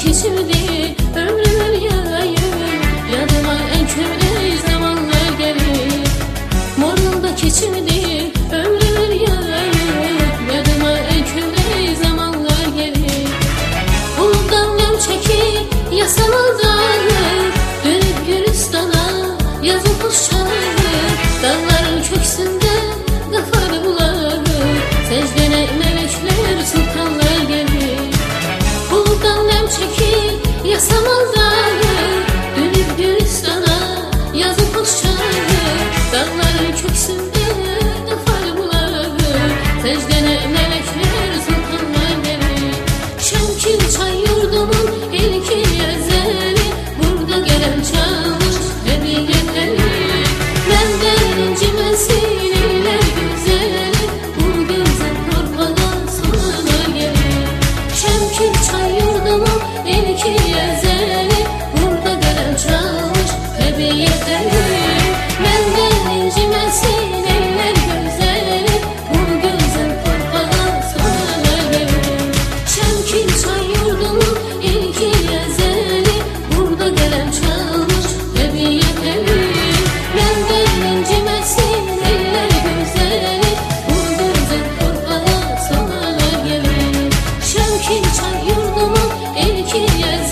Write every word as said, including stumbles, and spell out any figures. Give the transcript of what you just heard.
geçirdi ömrümün yayı, yadıma en köhne zamanlar gelir. Morunda geçirdi ömrümün yayı, yadıma en köhne zamanlar gelir. Buluttan nem çekip yasamal dağlar, dönüp Gülistan'a yazın kuş çağırır. Dağların köksünde kafalı bular, secdene melekler sultanlar gelir. Buluttan nem çekip yasamal dağlar, dönüp Gülistan'a yazın kuş çağırır. Dağların köksünde kafalı bular, secdene melekler sultanlar gelir. Şemkil çay yurdumun ilki ezeli, burada gelen çalmış hediyeleri. Benden incimesin eyler güzeli, bu güzel korkmadan sonra gelir. Şemkil çay yurdumun ilki ezeli, burada gelen çalmış hediyeleri. Benden incimesin eyler güzeli, bu güzel korkmadan sonra gelir. Şemkil çay yurdumun ilki ezeli, burada gelen çalmış hediyeleri. Benden incimesin eyler güzeli, bu güzel korkmadan sonra gelir. Şemkil çay yurdumun ilki ezeli,